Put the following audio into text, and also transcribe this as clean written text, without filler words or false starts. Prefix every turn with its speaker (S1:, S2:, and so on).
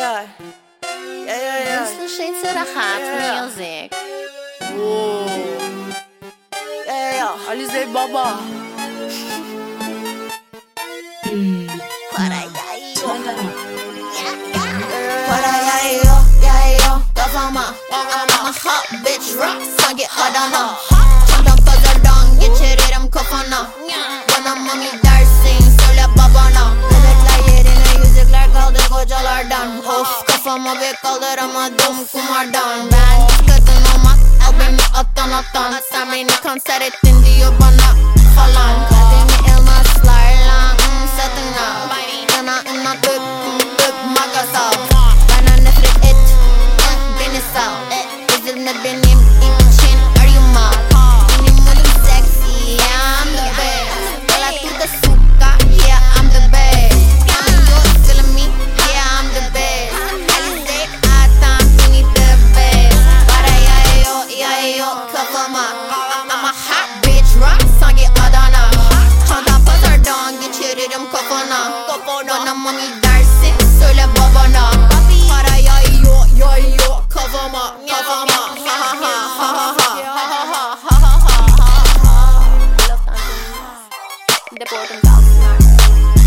S1: yeah.
S2: Слушайте Рахат Music.
S1: Alizé Baba.
S2: Paraya yo kafama. I'm a hot bitch rock sanki Adana. Çantam pazardan geçiririm kafana. Bana mami dersin söyle babana. Bebekler yerine yüzükler kaldı kocalardan. Of kafama bir kaldıramadım kumardan. Ben kadın olmak al beni attan. Sen beni kanser ettin diyor bana falan. Kademi elmaslarla satın al. Yanağından öp makas al. Bana nefret et beni sal. Üzülme benim için arayma. Benim adım sexy, yeah I'm the best. Girl I do the suka, yeah I'm the best. You're feeling me, yeah I'm the best. Alize atam beni the best. Paraya yo kafama. I'm a hot bitch rock sanki Adana. Çantam pazardan geçiririm kafana. Bana mami dersin söyle babana. Paraya yo kafama. Ha ha ha. Deportum kalsınlar.